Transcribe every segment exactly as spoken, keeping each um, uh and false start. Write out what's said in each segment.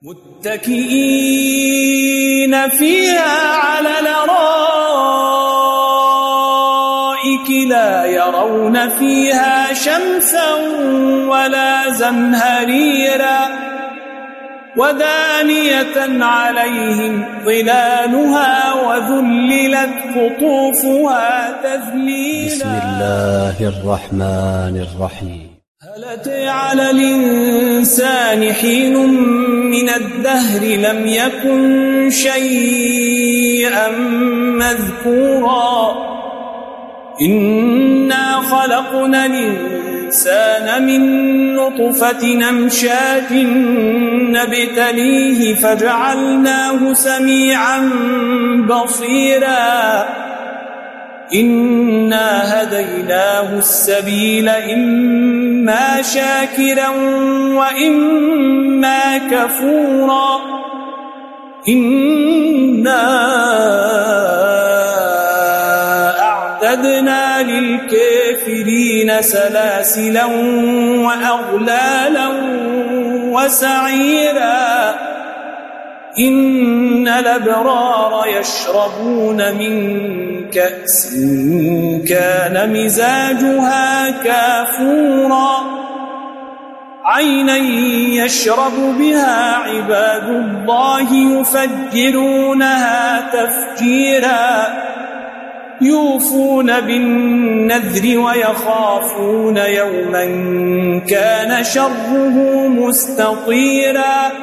متكئين فيها على الأرائك لا يرون فيها شمسا ولا زمهريرا ودانية عليهم ظلالها وذللت قطوفها تذليلا. بسم الله الرحمن الرحيم. هل أتى على الإنسان حين من الدهر لم يكن شيئا مذكورا إنا خلقنا الإنسان من نطفة أمشاج نبتليه فجعلناه سميعا بصيرا إنا هديناه السبيل إما شاكرا وإما كفورا إنا أعتدنا للكافرين سلاسلا وأغلالا وسعيرا إن الأبرار يشربون من كأس كان مزاجها كافورا عينا يشرب بها عباد الله يفجرونها تفجيرا يوفون بالنذر ويخافون يوما كان شره مستطيرا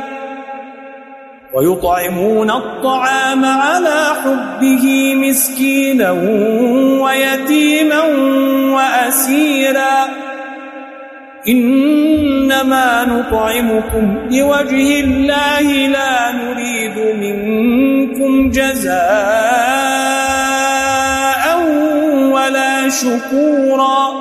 ويطعمون الطعام على حبه مسكينا ويتيما وأسيرا إنما نطعمكم لوجه الله لا نريد منكم جزاء ولا شكورا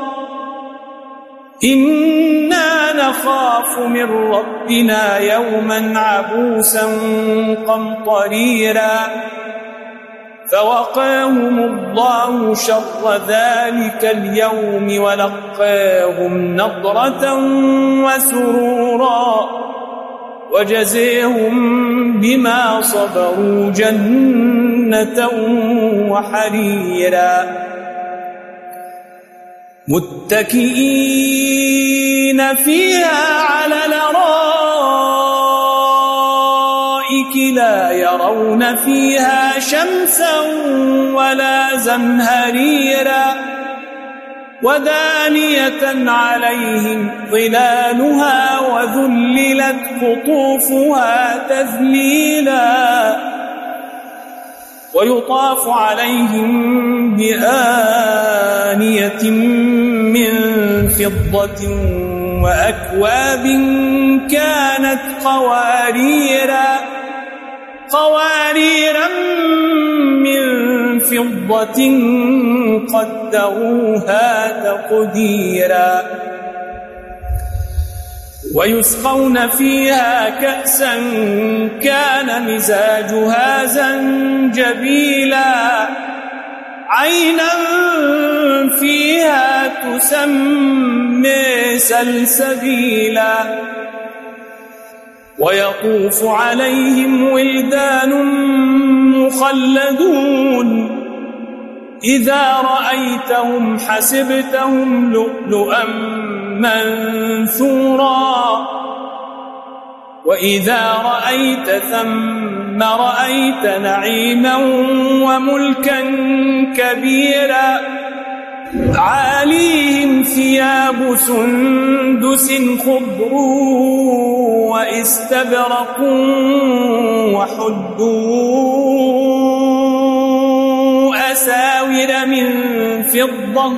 إنا نخاف من ربنا يوما عبوسا قمطريرا فوقاهم الله شر ذلك اليوم ولقاهم نضرة وسرورا وجزيهم بما صبروا جنة وحريرا متكئين فيها على الأرائك لا يرون فيها شمسا ولا زمهريرا ودانية عليهم ظلالها وذللت قطوفها تذليلا ويطاف عليهم بآنية من فضة وأكواب كانت قواريرا قواريرا من فضة قدروها تقديرا ويسقون فيها كأسا كان مزاجها زنجبيلا عينا فيها تسمى سلسبيلا ويطوف عليهم ولدان مخلدون إذا رأيتهم حسبتهم لؤلؤا منثورا وإذا رأيت ثم رأيت نعيما وملكا كبيرا عاليهم ثياب سندس خضر واستبرق وحلوا أساور من فضة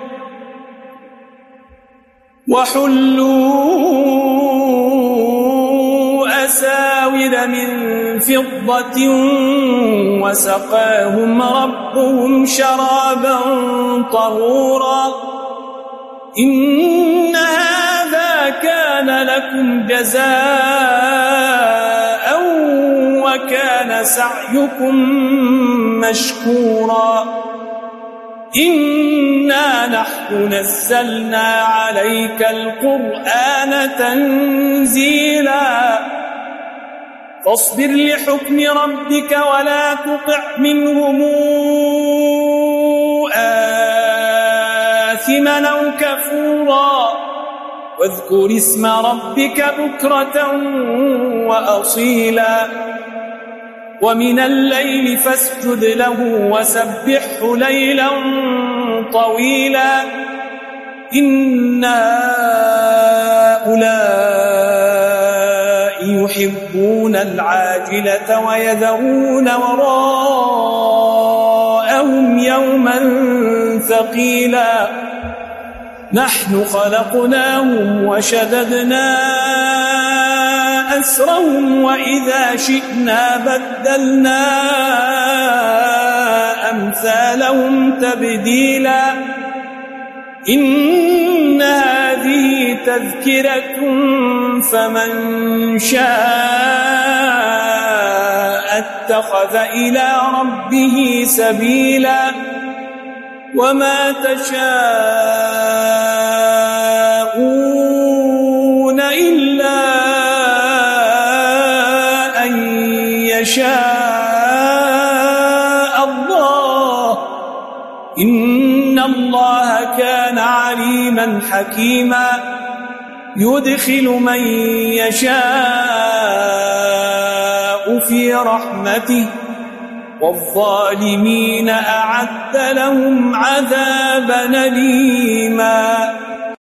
وحلوا أساور من فضة وسقاهم ربهم شرابا طهورا إن هذا كان لكم جزاء وكان سعيكم مشكورا إنا نحن نزلنا عليك القرآن تنزيلا فاصبر لحكم ربك ولا تطع منهم آثما أو كفورا واذكر اسم ربك بكرة وأصيلا ومن الليل فاسجد له وسبحه ليلا طويلا إن هؤلاء يحبون العاجلة ويذرون وراءهم يوما ثقيلا نحن خلقناهم وشددنا أسرهم وإذا شئنا بدلنا أمثالهم تبديلا إن هذه تذكرة فمن شاء اتخذ إلى ربه سبيلا وما تشاءون إلا أن يشاء الله إن الله كان عليما حكيما يدخل من يشاء في رحمته والظالمين أعد لهم عذابا أليما.